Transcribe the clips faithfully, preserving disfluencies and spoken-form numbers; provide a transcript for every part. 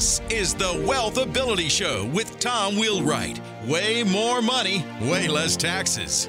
This is the Wealthability Show with Tom Wheelwright. Way more money, way less taxes.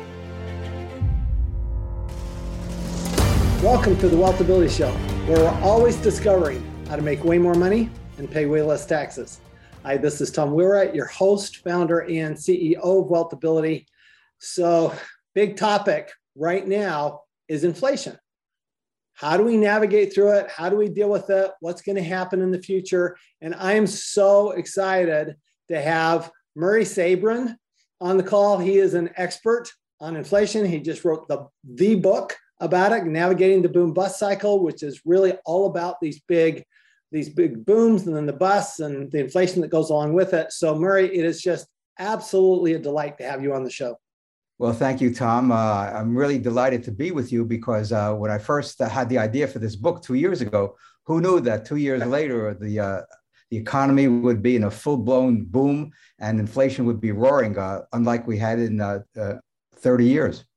Welcome to the Wealthability Show, where we're always discovering how to make way more money and pay way less taxes. Hi, this is Tom Wheelwright, your host, founder, and C E O of Wealthability. So, big topic right now is inflation. How do we navigate through it? How do we deal with it? What's going to happen in the future? And I am so excited to have Murray Sabrin on the call. He is an expert on inflation. He just wrote the, the book about it, Navigating the Boom Bust Cycle, which is really all about these big, these big booms and then the busts and the inflation that goes along with it. So Murray, it is just absolutely a delight to have you on the show. Well, thank you, Tom. Uh, I'm really delighted to be with you because uh, when I first uh, had the idea for this book two years ago, who knew that two years later the uh, the economy would be in a full-blown boom and inflation would be roaring, uh, unlike we had in uh, uh, thirty years.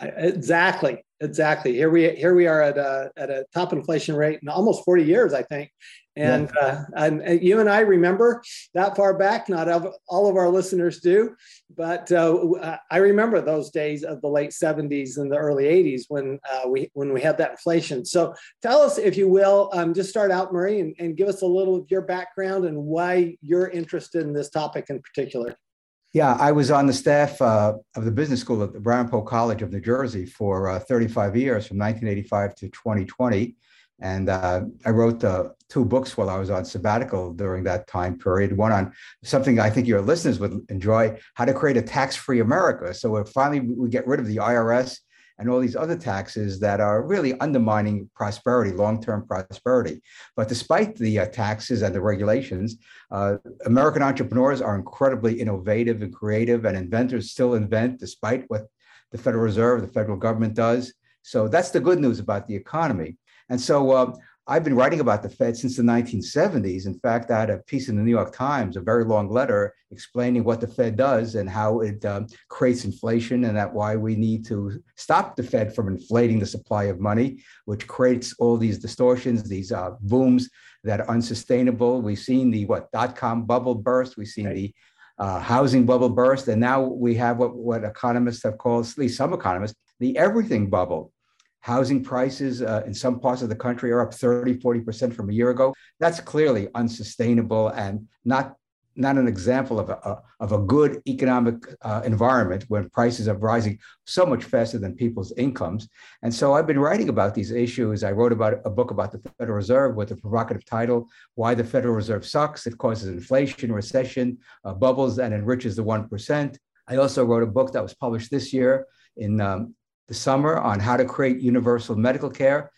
Exactly, exactly. Here we here we are at a at a top inflation rate in almost forty years, I think. And, yeah. uh, and, and you and I remember that far back. Not all of our listeners do, but uh, I remember those days of the late seventies and the early eighties when uh, we when we had that inflation. So tell us, if you will, um, just start out, Murray, and, and give us a little of your background and why you're interested in this topic in particular. Yeah, I was on the staff uh, of the business school at the Brown-Poe College of New Jersey for uh, thirty-five years, from nineteen eighty-five to twenty twenty. And uh, I wrote uh, two books while I was on sabbatical during that time period. One on something I think your listeners would enjoy, how to create a tax-free America. So we're finally, we get rid of the I R S and all these other taxes that are really undermining prosperity, long-term prosperity. But despite the uh, taxes and the regulations, uh, American entrepreneurs are incredibly innovative and creative, and inventors still invent despite what the Federal Reserve, the federal government does. So that's the good news about the economy. And so uh, I've been writing about the Fed since the nineteen seventies. In fact, I had a piece in the New York Times, a very long letter explaining what the Fed does and how it um, creates inflation, and that why we need to stop the Fed from inflating the supply of money, which creates all these distortions, these uh, booms that are unsustainable. We've seen the what dot-com bubble burst. We've seen right. the uh, housing bubble burst. And now we have what, what economists have called, at least some economists, the everything bubble. Housing prices uh, in some parts of the country are up thirty, forty percent from a year ago. That's clearly unsustainable and not, not an example of a, of a good economic uh, environment when prices are rising so much faster than people's incomes. And so I've been writing about these issues. I wrote about a book about the Federal Reserve with a provocative title, Why the Federal Reserve Sucks. It causes inflation, recession, uh, bubbles, and enriches the one percent. I also wrote a book that was published this year in um, the summer on how to create universal medical care,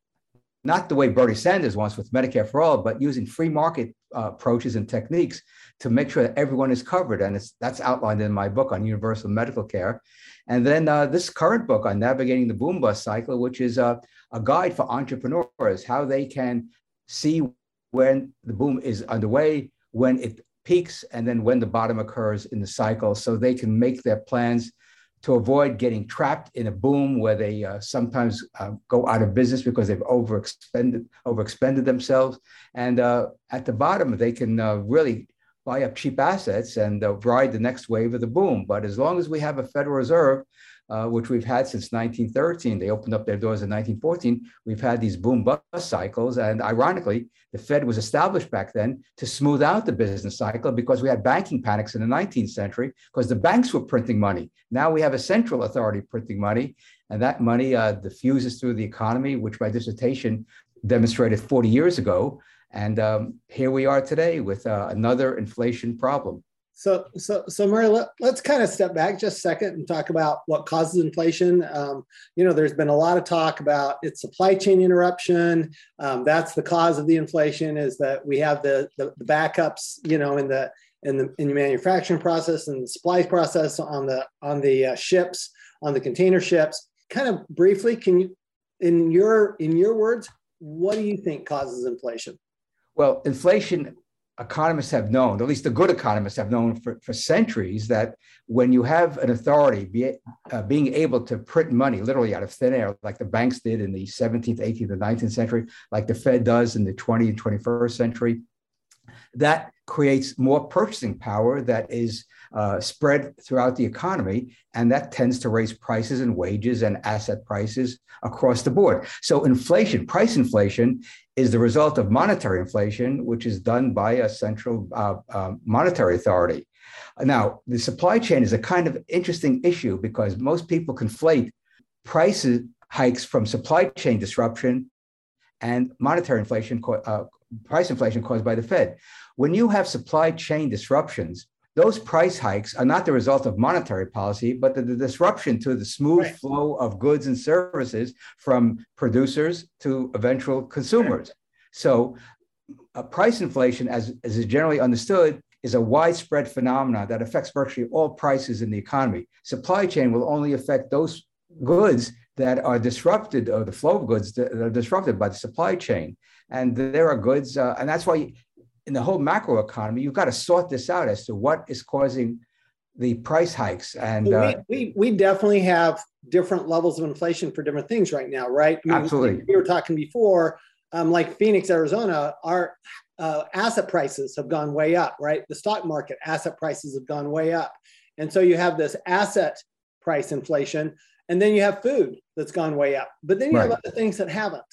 not the way Bernie Sanders wants with Medicare for all, but using free market uh, approaches and techniques to make sure that everyone is covered. And it's, that's outlined in my book on universal medical care. And then uh, this current book on navigating the boom bust cycle, which is uh, a guide for entrepreneurs, how they can see when the boom is underway, when it peaks, and then when the bottom occurs in the cycle, so they can make their plans to avoid getting trapped in a boom where they uh, sometimes uh, go out of business because they've overexpended, overexpended themselves. And uh, at the bottom, they can uh, really buy up cheap assets and uh, ride the next wave of the boom. But as long as we have a Federal Reserve, uh, which we've had since nineteen thirteen, they opened up their doors in nineteen fourteen, we've had these boom bust cycles. And ironically, the Fed was established back then to smooth out the business cycle because we had banking panics in the nineteenth century because the banks were printing money. Now we have a central authority printing money, and that money uh, diffuses through the economy, which my dissertation demonstrated forty years ago. And um, here we are today with uh, another inflation problem. So, so, so Murray, let, let's kind of step back just a second and talk about what causes inflation. Um, you know, there's been a lot of talk about its supply chain interruption. Um, that's the cause of the inflation, is that we have the, the, the backups, you know, in the in the in the manufacturing process and the supply process on the on the uh, ships, on the container ships. Kind of briefly, can you, in your in your words, what do you think causes inflation? Well, inflation, economists have known, at least the good economists have known for, for centuries, that when you have an authority be, uh, being able to print money literally out of thin air, like the banks did in the seventeenth, eighteenth, and nineteenth century, like the Fed does in the twentieth and twenty-first century, that creates more purchasing power that is uh, spread throughout the economy, and that tends to raise prices and wages and asset prices across the board. So inflation, price inflation, is the result of monetary inflation, which is done by a central uh, uh, monetary authority. Now, the supply chain is a kind of interesting issue because most people conflate price hikes from supply chain disruption and monetary inflation, uh, price inflation caused by the Fed. When you have supply chain disruptions, those price hikes are not the result of monetary policy, but the, the disruption to the smooth right. flow of goods and services from producers to eventual consumers. Right. So uh, price inflation, as, as is generally understood, is a widespread phenomenon that affects virtually all prices in the economy. Supply chain will only affect those goods that are disrupted, or the flow of goods that are disrupted by the supply chain. And there are goods, uh, and that's why in the whole macro economy, you've got to sort this out as to what is causing the price hikes. And uh, we, we, we definitely have different levels of inflation for different things right now, right? I mean, absolutely. We were talking before, um, like Phoenix, Arizona, our uh, asset prices have gone way up, right? The stock market asset prices have gone way up. And so you have this asset price inflation, and then you have food that's gone way up, but then you right. have other things that haven't.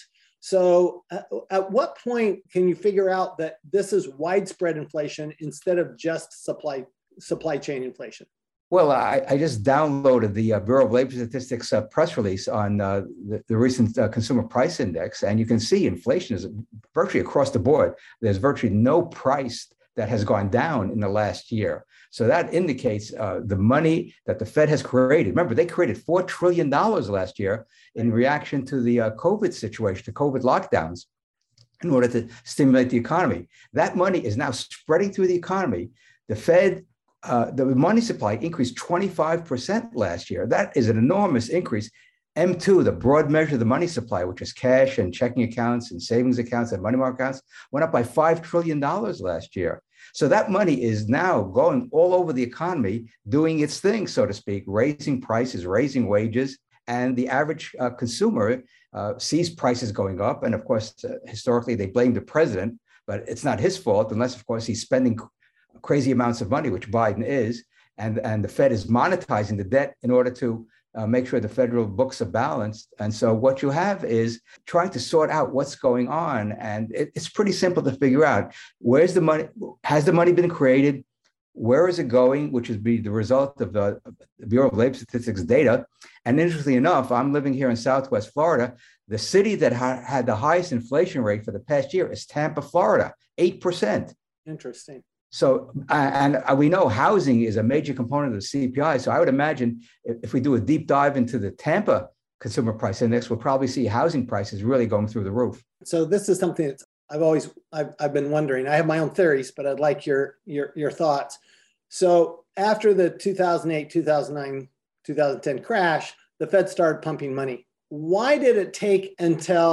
So uh, at what point can you figure out that this is widespread inflation instead of just supply supply chain inflation? Well, I, I just downloaded the uh, Bureau of Labor Statistics uh, press release on uh, the, the recent uh, consumer price index, and you can see inflation is virtually across the board. There's virtually no price that has gone down in the last year. So that indicates uh, the money that the Fed has created. Remember, they created four trillion dollars last year in reaction to the uh, COVID situation, the COVID lockdowns, in order to stimulate the economy. That money is now spreading through the economy. The Fed, uh, the money supply increased twenty-five percent last year. That is an enormous increase. M two, the broad measure of the money supply, which is cash and checking accounts and savings accounts and money market accounts, went up by five trillion dollars last year. So that money is now going all over the economy, doing its thing, so to speak, raising prices, raising wages, and the average uh, consumer uh, sees prices going up. And of course, uh, historically, they blame the president, but it's not his fault unless, of course, he's spending crazy amounts of money, which Biden is, and, and the Fed is monetizing the debt in order to Uh, make sure the federal books are balanced. And so what you have is trying to sort out what's going on. And it, it's pretty simple to figure out. Where's the money? Has the money been created? Where is it going? Which is be the result of the, the Bureau of Labor Statistics data. And interestingly enough, I'm living here in Southwest Florida. The city that ha- had the highest inflation rate for the past year is Tampa, Florida, eight percent. Interesting. So, uh, and uh, we know housing is a major component of the C P I. So I would imagine if, if we do a deep dive into the Tampa Consumer Price Index, we'll probably see housing prices really going through the roof. So this is something that I've always, I've, I've been wondering. I have my own theories, but I'd like your, your, your thoughts. So after the two thousand eight, two thousand nine, two thousand ten crash, the Fed started pumping money. Why did it take until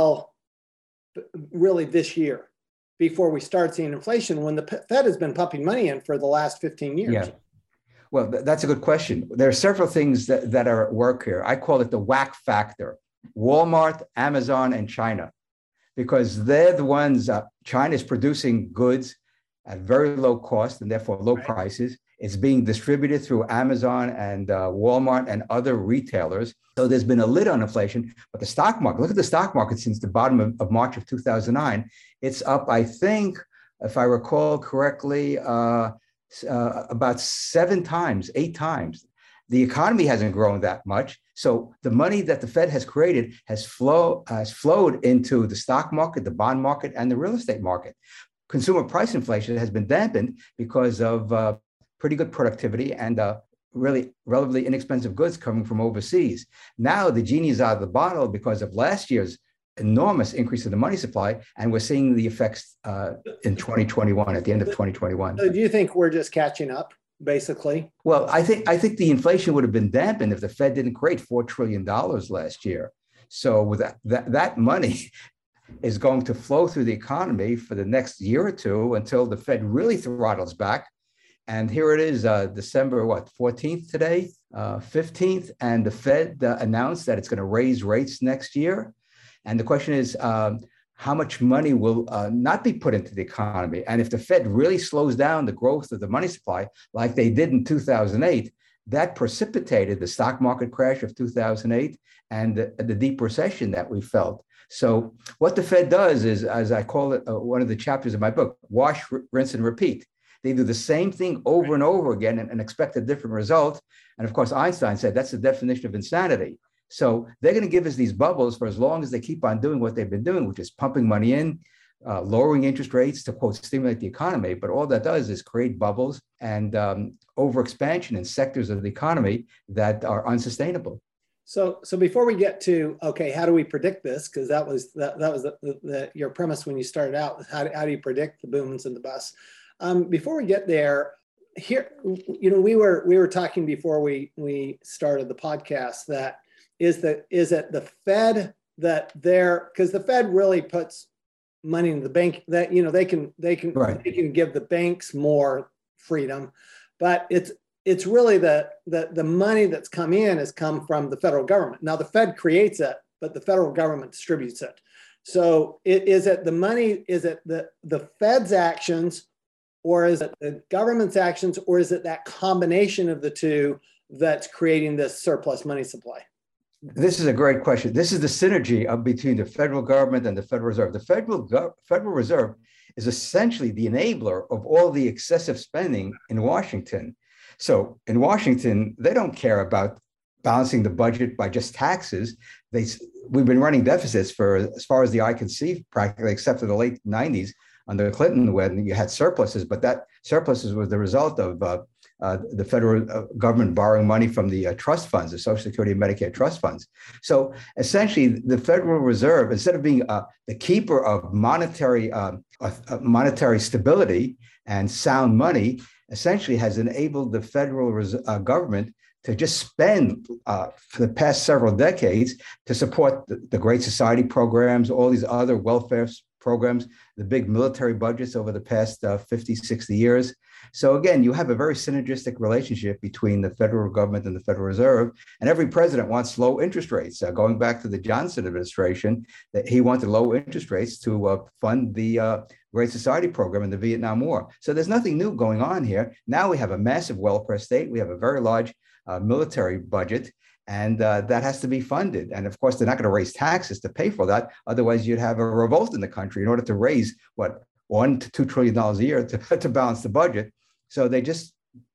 really this year before we start seeing inflation when the Fed has been pumping money in for the last fifteen years? Yeah. Well, th- that's a good question. There are several things that, that are at work here. I call it the whack factor: Walmart, Amazon, and China, because they're the ones, uh, China is producing goods at very low cost and therefore low right. prices. It's being distributed through Amazon and uh, Walmart and other retailers. So there's been a lid on inflation, but the stock market, look at the stock market since the bottom of, of March of two thousand nine. It's up, I think, if I recall correctly, uh, uh, about seven times, eight times. The economy hasn't grown that much. So the money that the Fed has created has, flow, has flowed into the stock market, the bond market, and the real estate market. Consumer price inflation has been dampened because of uh, pretty good productivity and uh, really relatively inexpensive goods coming from overseas. Now the genie is out of the bottle because of last year's enormous increase in the money supply, and we're seeing the effects uh, in twenty twenty-one, at the end of twenty twenty-one. So do you think we're just catching up, basically? Well, I think I think the inflation would have been dampened if the Fed didn't create four trillion dollars last year. So with that, that, that money is going to flow through the economy for the next year or two until the Fed really throttles back. And here it is, uh, December, what, fourteenth today, uh, fifteenth, and the Fed uh, announced that it's going to raise rates next year. And the question is, um, how much money will uh, not be put into the economy. And if the Fed really slows down the growth of the money supply, like they did in two thousand eight, that precipitated the stock market crash of two thousand eight and the, the deep recession that we felt. So what the Fed does is, as I call it, uh, one of the chapters of my book, wash, rinse, and repeat. They do the same thing over and over again and, and expect a different result. And of course, Einstein said that's the definition of insanity. So they're going to give us these bubbles for as long as they keep on doing what they've been doing, which is pumping money in, uh, lowering interest rates to, quote, stimulate the economy. But all that does is create bubbles and um, overexpansion in sectors of the economy that are unsustainable. So, so before we get to, okay, how do we predict this? Because that was that, that was the, the, the, your premise when you started out. How do, how do you predict the booms and the busts? Um, before we get there, here, you know, we were we were talking before we we started the podcast that is the is it the Fed that they're because the Fed really puts money in the bank that you know they can they can right. they can give the banks more freedom, but it's it's really the the the money that's come in has come from the federal government. Now the Fed creates it, but the federal government distributes it. So it, is it the money? Is it the the Fed's actions? Or is it the government's actions, or is it that combination of the two that's creating this surplus money supply? This is a great question. This is the synergy of between the federal government and the Federal Reserve. The Federal, Go- Federal Reserve is essentially the enabler of all the excessive spending in Washington. So in Washington, they don't care about balancing the budget by just taxes. They, we've been running deficits for as far as the eye can see, practically, except for the late nineties. Under Clinton, when you had surpluses, but that surpluses was the result of uh, uh, the federal uh, government borrowing money from the uh, trust funds, the Social Security and Medicare trust funds. So essentially, the Federal Reserve, instead of being uh, the keeper of monetary uh, uh, monetary stability and sound money, essentially has enabled the federal res- uh, government to just spend uh, for the past several decades to support the, the Great Society programs, all these other welfare programs, the big military budgets over the past uh, fifty, sixty years. So again, you have a very synergistic relationship between the federal government and the Federal Reserve. And every president wants low interest rates. Uh, going back to the Johnson administration, that he wanted low interest rates to uh, fund the uh, Great Society program in the Vietnam War. So there's nothing new going on here. Now we have a massive welfare state. We have a very large uh, military budget. And uh, that has to be funded. And of course, they're not going to raise taxes to pay for that. Otherwise, you'd have a revolt in the country in order to raise, what, one to two trillion dollars a year to, to balance the budget. So they just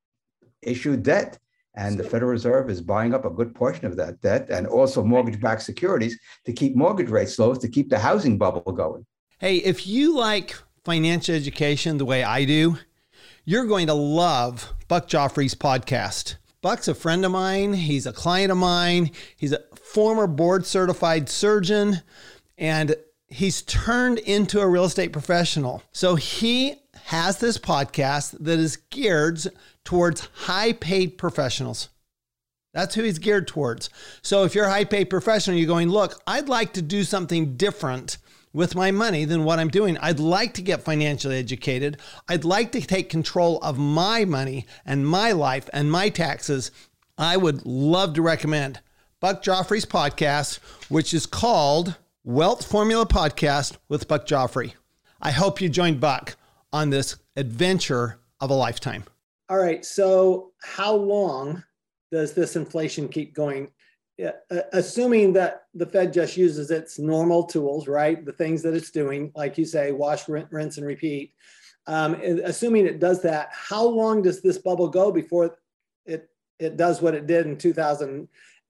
issue debt. And the Federal Reserve is buying up a good portion of that debt and also mortgage-backed securities to keep mortgage rates low, to keep the housing bubble going. Hey, if you like financial education the way I do, you're going to love Buck Joffrey's podcast. Buck's a friend of mine. He's a client of mine. He's a former board certified surgeon, and he's turned into a real estate professional. So he has this podcast that is geared towards high paid professionals. That's who he's geared towards. So if you're a high paid professional, you're going, look, I'd like to do something different with my money than what I'm doing. I'd like to get financially educated. I'd like to take control of my money and my life and my taxes. I would love to recommend Buck Joffrey's podcast, which is called Wealth Formula Podcast with Buck Joffrey. I hope you join Buck on this adventure of a lifetime. All right. So how long does this inflation keep going? Uh, assuming that the Fed just uses its normal tools, right? The things that it's doing, like you say, wash, rinse, and repeat. Um, assuming it does that, how long does this bubble go before it it does what it did in two thousand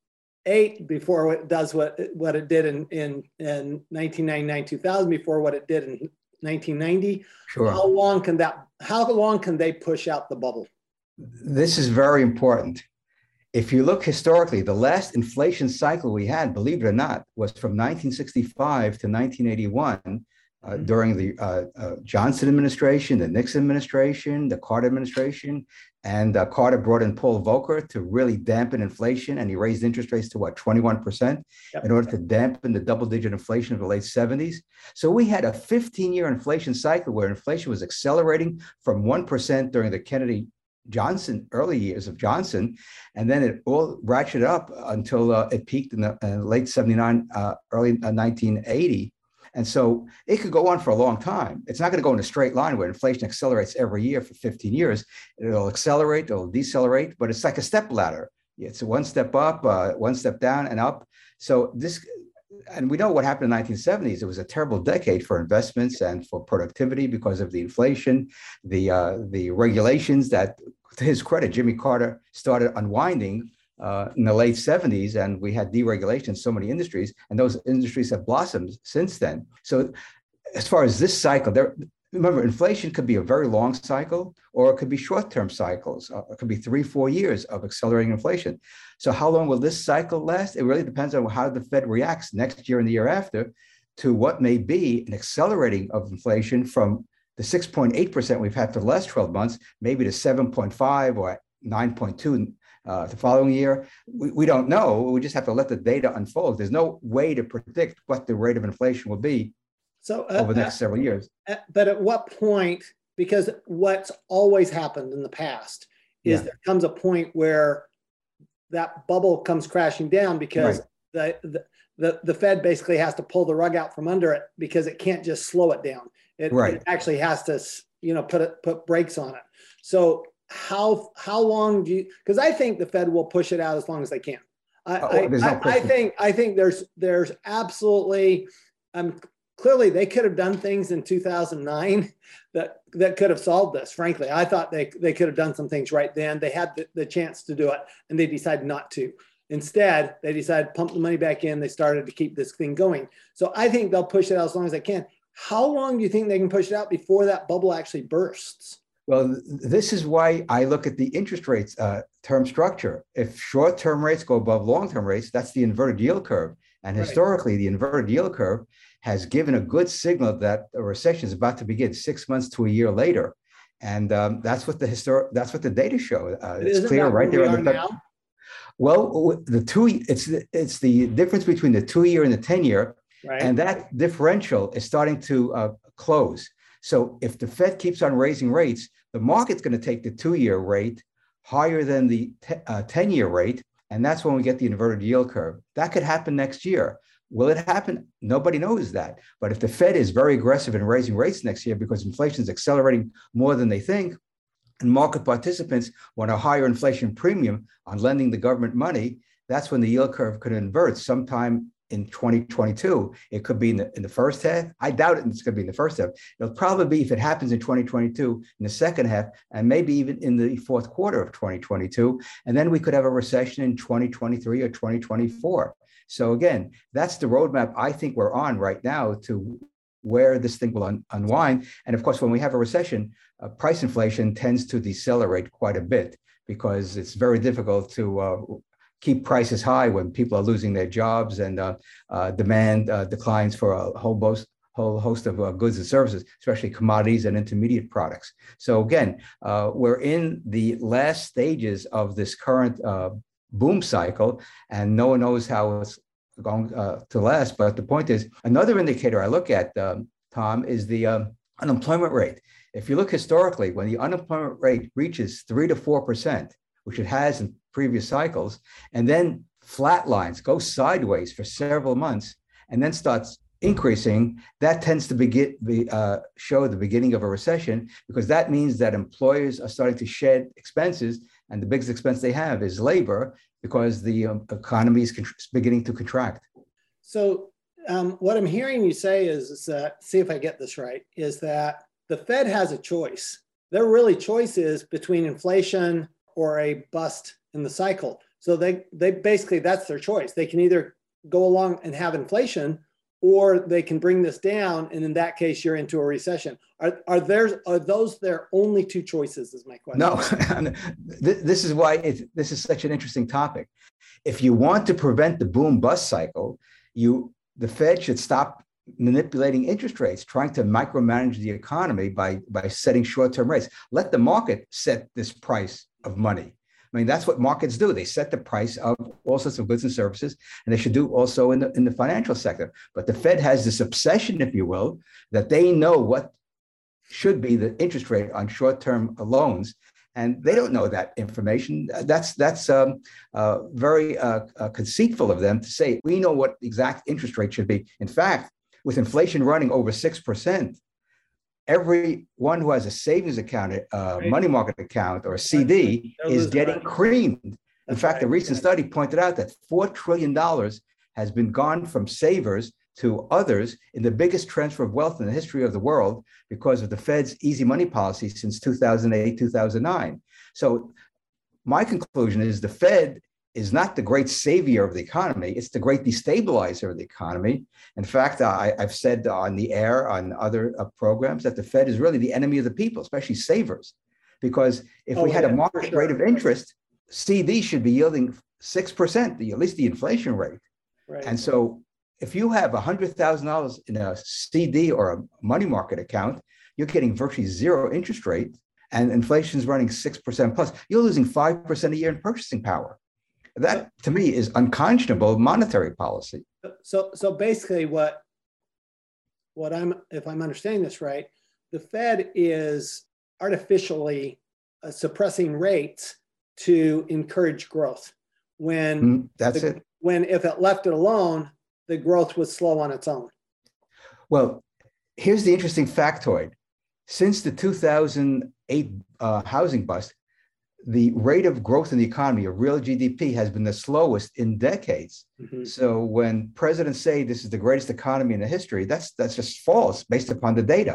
eight, before it does what what it did in in, in nineteen ninety-nine, two thousand, before what it did in nineteen ninety? Sure. How long can that? How long can they push out the bubble? This is very important. If you look historically, the last inflation cycle we had, believe it or not, was from nineteen sixty-five to nineteen eighty-one, uh, during the uh, uh, Johnson administration, the Nixon administration, the Carter administration. And uh, Carter brought in Paul Volcker to really dampen inflation, and he raised interest rates to what, twenty-one percent yep. in order to dampen the double-digit inflation of the late seventies. So we had a fifteen-year inflation cycle where inflation was accelerating from one percent during the Kennedy Johnson, early years of Johnson, and then it all ratcheted up until uh, it peaked in the uh, late seventy-nine, uh, early uh, nineteen eighty. And so it could go on for a long time. It's not going to go in a straight line where inflation accelerates every year for fifteen years. It'll accelerate, it'll decelerate, but it's like a step ladder. It's one step up, uh, one step down and up. So this, and we know what happened in the nineteen seventies. It was a terrible decade for investments and for productivity because of the inflation, the uh, the regulations that, to his credit, Jimmy Carter started unwinding uh, in the late seventies, and we had deregulation in so many industries, and those industries have blossomed since then. So as far as this cycle, there, remember, inflation could be a very long cycle, or it could be short-term cycles. Uh, it could be three, four years of accelerating inflation. So how long will this cycle last? It really depends on how the Fed reacts next year and the year after to what may be an accelerating of inflation from the six point eight percent we've had for the last twelve months, maybe to seven point five or nine point two uh, the following year. We, we don't know. We just have to let the data unfold. There's no way to predict what the rate of inflation will be so uh, over the next several years. Uh, but at what point, because what's always happened in the past is yeah. there comes a point where that bubble comes crashing down because right. the, the, the, the Fed basically has to pull the rug out from under it because it can't just slow it down. It, right. it actually has to, you know, put it, put brakes on it. So how, how long do you, because I think the Fed will push it out as long as they can. I, oh, I, no I, I think, I think there's, there's absolutely, um, clearly they could have done things in two thousand nine that, that could have solved this. Frankly, I thought they, they could have done some things right then. They had the, the chance to do it and they decided not to. Instead, they decided to pump the money back in. They started to keep this thing going. So I think they'll push it out as long as they can. How long do you think they can push it out before that bubble actually bursts? Well, this is why I look at the interest rates uh, term structure. If short-term rates go above long-term rates, that's the inverted yield curve. And historically, right. the inverted yield curve has given a good signal that a recession is about to begin six months to a year later. And um, that's what the historic, that's what the data show. Uh, it's clear right there on the top. Well, the two, it's, it's the difference between the two-year and the ten-year. Right. And that differential is starting to uh, close. So if the Fed keeps on raising rates, the market's going to take the two-year rate higher than the uh, ten-year rate. And that's when we get the inverted yield curve. That could happen next year. Will it happen? Nobody knows that. But if the Fed is very aggressive in raising rates next year because inflation is accelerating more than they think, and market participants want a higher inflation premium on lending the government money, that's when the yield curve could invert sometime in twenty twenty-two. It could be in the, in the first half. I doubt it it's going to be in the first half. It'll probably be, if it happens in twenty twenty-two, in the second half, and maybe even in the fourth quarter of twenty twenty-two. And then we could have a recession in twenty twenty-three or twenty twenty-four. So again, that's the roadmap I think we're on right now to where this thing will un- unwind. And of course, when we have a recession, uh, price inflation tends to decelerate quite a bit because it's very difficult to uh, keep prices high when people are losing their jobs and uh, uh, demand uh, declines for a whole host, whole host of uh, goods and services, especially commodities and intermediate products. So again, uh, we're in the last stages of this current uh, boom cycle, and no one knows how it's going uh, to last. But the point is, another indicator I look at, um, Tom, is the um, unemployment rate. If you look historically, when the unemployment rate reaches three to four percent, which it has in previous cycles, and then flatlines, goes sideways for several months, and then starts increasing, that tends to begin, be, uh, show the beginning of a recession, because that means that employers are starting to shed expenses, and the biggest expense they have is labor, because the um, economy is contr- beginning to contract. So um, what I'm hearing you say is, is that, see if I get this right, is that the Fed has a choice. Their really choice is between inflation or a bust in the cycle. So they, they basically, that's their choice. They can either go along and have inflation, or they can bring this down. And in that case, you're into a recession. Are, are, there, are those their only two choices is my question. No, this is why it, this is such an interesting topic. If you want to prevent the boom bust cycle, you the Fed should stop manipulating interest rates, trying to micromanage the economy by, by setting short-term rates. Let the market set this price of money. I mean, that's what markets do. They set the price of all sorts of goods and services, and they should do also in the, in the financial sector. But the Fed has this obsession, if you will, that they know what should be the interest rate on short-term loans, and they don't know that information. That's that's um, uh, very uh, uh, conceitful of them to say, we know what the exact interest rate should be. In fact, with inflation running over six percent, everyone who has a savings account, a right. money market account, or a C D is getting money. creamed. In That's fact, right. a recent study pointed out that four trillion dollars has been gone from savers to others in the biggest transfer of wealth in the history of the world because of the Fed's easy money policy since two thousand eight, two thousand nine. So my conclusion is the Fed is not the great savior of the economy. It's the great destabilizer of the economy. In fact, I, I've said on the air, on other uh, programs, that the Fed is really the enemy of the people, especially savers. Because if oh, we had yeah, a market sure. rate of interest, C D should be yielding six percent, at least the inflation rate. Right. And so if you have one hundred thousand dollars in a C D or a money market account, you're getting virtually zero interest rate, and inflation is running six percent plus. You're losing five percent a year in purchasing power. That, to me, is unconscionable monetary policy. So, so basically, what, what I'm, if I'm understanding this right, the Fed is artificially uh, suppressing rates to encourage growth. When mm, that's the, it. When, if it left it alone, the growth was slow on its own. Well, here's the interesting factoid: since the two thousand eight uh, housing bust, the rate of growth in the economy, of real G D P, has been the slowest in decades. Mm-hmm. So when presidents say this is the greatest economy in the history, that's that's just false based upon the data.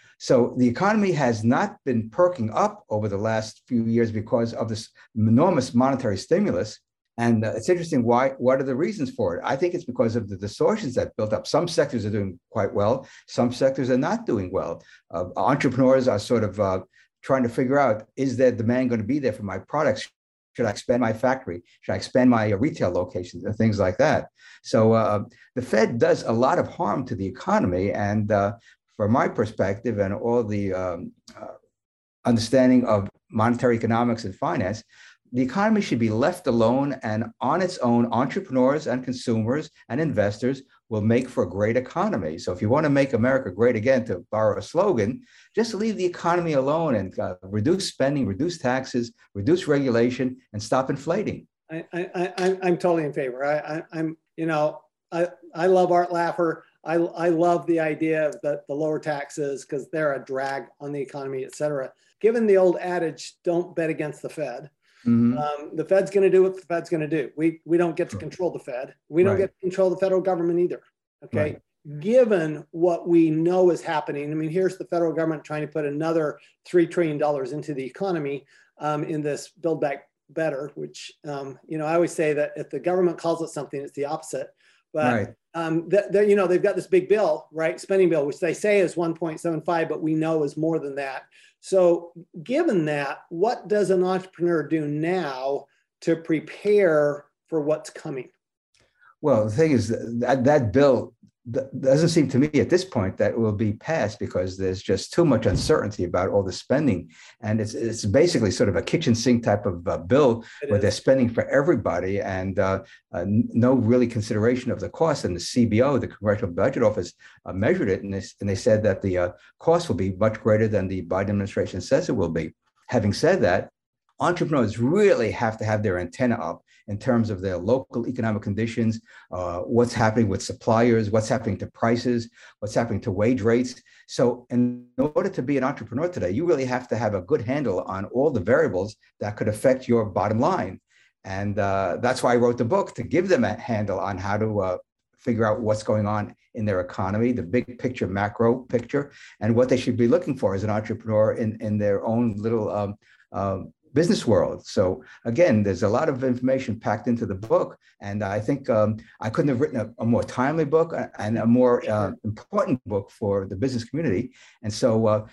So the economy has not been perking up over the last few years because of this enormous monetary stimulus. And uh, it's interesting, why, what are the reasons for it? I think it's because of the distortions that built up. Some sectors are doing quite well. Some sectors are not doing well. Uh, entrepreneurs are sort of uh, trying to figure out, is there demand going to be there for my products? Should I expand my factory? Should I expand my uh, retail locations and things like that? So uh, the Fed does a lot of harm to the economy. And uh, from my perspective and all the um, uh, understanding of monetary economics and finance, the economy should be left alone, and on its own, entrepreneurs and consumers and investors will make for a great economy. So if you want to make America great again, to borrow a slogan, just leave the economy alone and uh, reduce spending, reduce taxes, reduce regulation, and stop inflating. I, I, I, I'm totally in favor. I, I, I'm, you know, I, I love Art Laffer. I, I love the idea of the, the lower taxes because they're a drag on the economy, et cetera. Given the old adage, don't bet against the Fed. Mm-hmm. Um, the Fed's going to do what the Fed's going to do. We we don't get to control the Fed. We don't right. get to control the federal government either. Okay. Right. Given what we know is happening, I mean, here's the federal government trying to put another three trillion dollars into the economy um, in this Build Back Better, which, um, you know, I always say that if the government calls it something, it's the opposite. But, right. um, th- you know, they've got this big bill, right? Spending bill, which they say is one point seven five, but we know is more than that. So given that, what does an entrepreneur do now to prepare for what's coming? Well, the thing is that that bill doesn't seem to me at this point that it will be passed because there's just too much uncertainty about all the spending. And it's it's basically sort of a kitchen sink type of uh, bill it where is. They're spending for everybody and uh, uh, no really consideration of the cost. And the C B O, the Congressional Budget Office, uh, measured it and they, and they said that the uh, cost will be much greater than the Biden administration says it will be. Having said that, entrepreneurs really have to have their antenna up in terms of their local economic conditions, uh, what's happening with suppliers, what's happening to prices, what's happening to wage rates. So in order to be an entrepreneur today, you really have to have a good handle on all the variables that could affect your bottom line. And uh, that's why I wrote the book, to give them a handle on how to uh, figure out what's going on in their economy, the big picture, macro picture, and what they should be looking for as an entrepreneur in, in their own little um, um, business world. So again, there's a lot of information packed into the book. And I think um, I couldn't have written a, a more timely book and a more uh, important book for the business community. And so uh,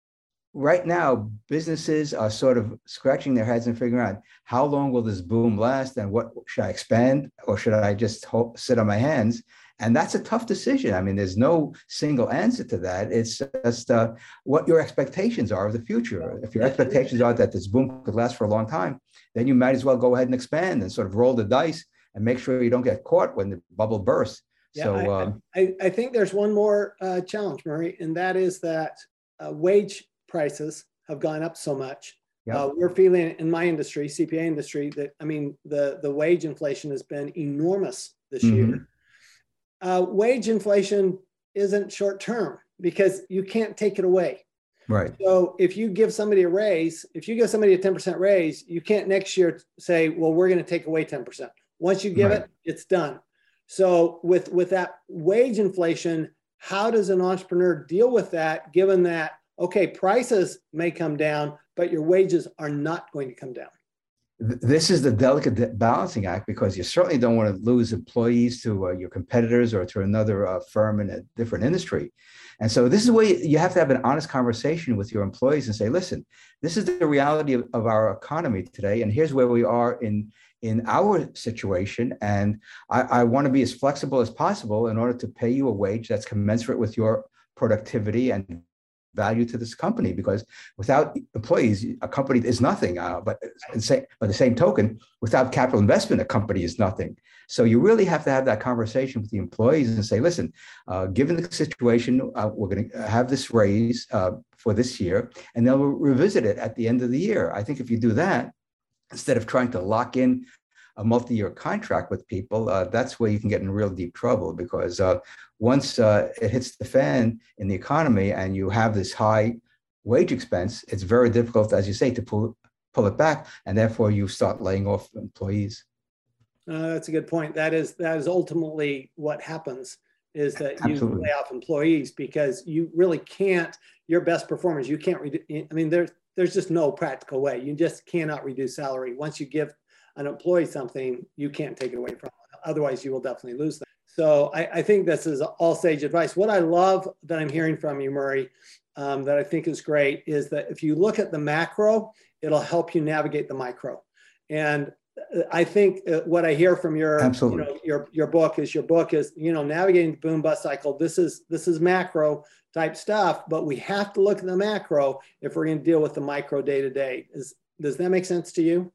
right now, businesses are sort of scratching their heads and figuring out, how long will this boom last? And what should I expand, or should I just hold, sit on my hands? And that's a tough decision. I mean, there's no single answer to that. It's just uh, what your expectations are of the future. If your expectations are that this boom could last for a long time, then you might as well go ahead and expand and sort of roll the dice and make sure you don't get caught when the bubble bursts. Yeah, so I, um, I, I think there's one more uh, challenge, Murray, and that is that uh, wage prices have gone up so much. Yep. Uh, we're feeling in my industry, C P A industry, that, I mean, the, the wage inflation has been enormous this mm-hmm. year. Uh, wage inflation isn't short term because you can't take it away. Right. So if you give somebody a raise, if you give somebody a ten percent raise, you can't next year say, well, we're going to take away ten percent. Once you give right. it, it's done. So with, with that wage inflation, how does an entrepreneur deal with that, given that, okay, prices may come down, but your wages are not going to come down? This is the delicate balancing act, because you certainly don't want to lose employees to uh, your competitors or to another uh, firm in a different industry. And so this is where you have to have an honest conversation with your employees and say, listen, this is the reality of, of our economy today. And here's where we are in, in our situation. And I, I want to be as flexible as possible in order to pay you a wage that's commensurate with your productivity and value to this company, because without employees, a company is nothing. Uh, but say, by the same token, without capital investment, a company is nothing. So you really have to have that conversation with the employees and say, listen, uh, given the situation, uh, we're going to have this raise uh, for this year, and then we'll revisit it at the end of the year. I think if you do that, instead of trying to lock in a multi-year contract with people, uh, that's where you can get in real deep trouble, because uh, once uh, it hits the fan in the economy and you have this high wage expense, it's very difficult, as you say, to pull, pull it back, and therefore you start laying off employees. Uh, that's a good point. That is, that is ultimately what happens, is that you Absolutely. lay off employees because you really can't, your best performers, you can't, redu- I mean, there's, there's just no practical way. You just cannot reduce salary. Once you give an employee something, you can't take it away from them. Otherwise, you will definitely lose them. So I, I think this is all sage advice. What I love that I'm hearing from you, Murray, um, that I think is great, is that if you look at the macro, it'll help you navigate the micro. And I think what I hear from your, you know, your, your book is your book is, you know, navigating the boom bust cycle. This is, this is macro type stuff, but we have to look at the macro if we're going to deal with the micro day to day. Is, does that make sense to you?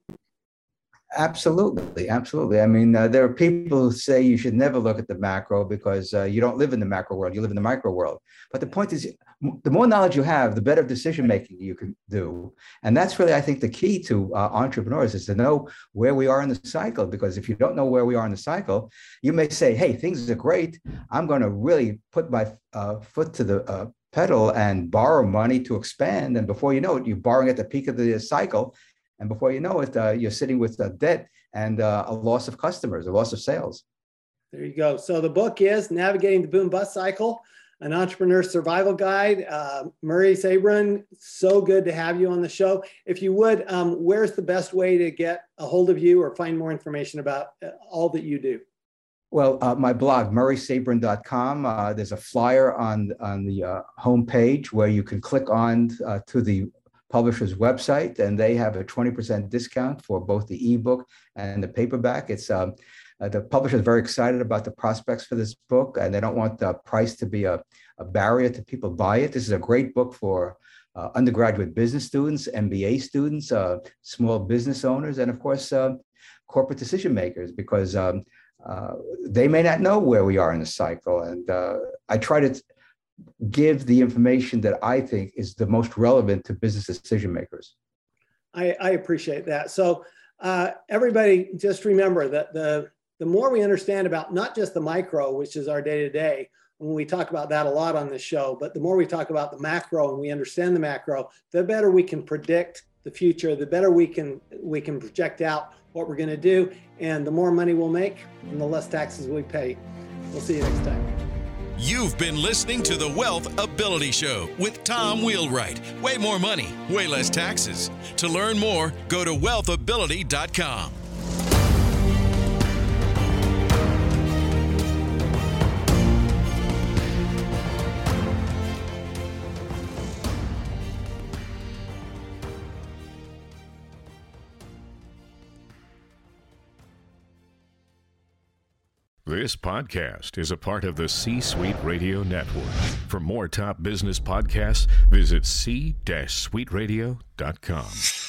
Absolutely. Absolutely. I mean, uh, there are people who say you should never look at the macro because uh, you don't live in the macro world, you live in the micro world. But the point is, the more knowledge you have, the better decision-making you can do. And that's really, I think, the key to uh, entrepreneurs, is to know where we are in the cycle. Because if you don't know where we are in the cycle, you may say, hey, things are great. I'm going to really put my uh, foot to the uh, pedal and borrow money to expand. And before you know it, you're borrowing at the peak of the cycle. And before you know it, uh, you're sitting with uh, debt and uh, a loss of customers, a loss of sales. There you go. So the book is Navigating the Boom Bust Cycle, an entrepreneur survival guide. Uh, Murray Sabrin, so good to have you on the show. If you would, um, where's the best way to get a hold of you or find more information about uh, all that you do? Well, uh, my blog, murray sabrin dot com, uh, there's a flyer on, on the uh, homepage where you can click on uh, to the publisher's website, and they have a twenty percent discount for both the ebook and the paperback. It's um, uh, the publisher is very excited about the prospects for this book, and they don't want the price to be a, a barrier to people buy it. This is a great book for uh, undergraduate business students, M B A students, uh, small business owners, and of course, uh, corporate decision makers, because um, uh, they may not know where we are in the cycle. And uh, I try to give the information that I think is the most relevant to business decision makers. I, I appreciate that. So uh, everybody just remember that the, the more we understand about not just the micro, which is our day-to-day, when we talk about that a lot on this show, but the more we talk about the macro and we understand the macro, the better we can predict the future, the better we can, we can project out what we're going to do. And the more money we'll make and the less taxes we pay. We'll see you next time. You've been listening to the Wealth Ability Show with Tom Wheelwright. Way more money, way less taxes. To learn more, go to wealth ability dot com. This podcast is a part of the C-Suite Radio Network. For more top business podcasts, visit c suite radio dot com.